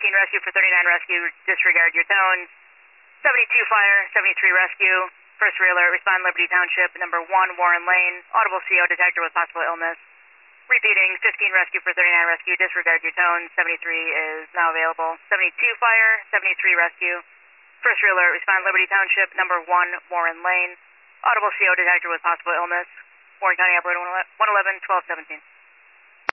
rescue for 39 rescue, disregard your tones. 72 fire, 73 rescue, first alert, respond Liberty Township, number 1 Warren Lane, audible CO detector with possible illness. Repeating, 15 rescue for 39 rescue, disregard your tones. 73 is now available. 72 fire, 73 rescue, first alert, respond Liberty Township, number 1 Warren Lane, audible CO detector with possible illness. Warren County Operator 111, 1217.